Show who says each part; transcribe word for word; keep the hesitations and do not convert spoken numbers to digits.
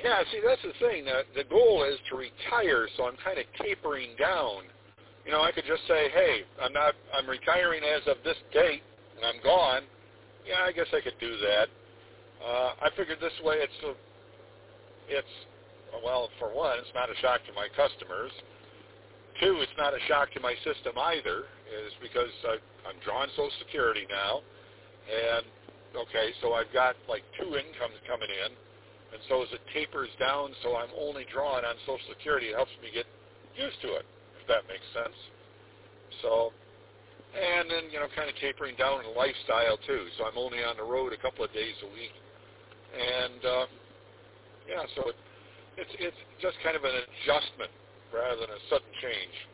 Speaker 1: Yeah, see, that's the thing. The, the goal is to retire, so I'm kind of tapering down. You know, I could just say, hey, I'm not, I'm retiring as of this date, and I'm gone. Yeah, I guess I could do that. Uh, I figured this way it's, a, it's, well, for one, it's not a shock to my customers. Two, it's not a shock to my system either, is because I, I'm drawing Social Security now, and, okay, so I've got like two incomes coming in, and so as it tapers down, so I'm only drawing on Social Security, it helps me get used to it, if that makes sense. So, and then, you know, kind of tapering down in lifestyle too, so I'm only on the road a couple of days a week. And, uh, yeah, so it, it's, it's just kind of an adjustment rather than a sudden change.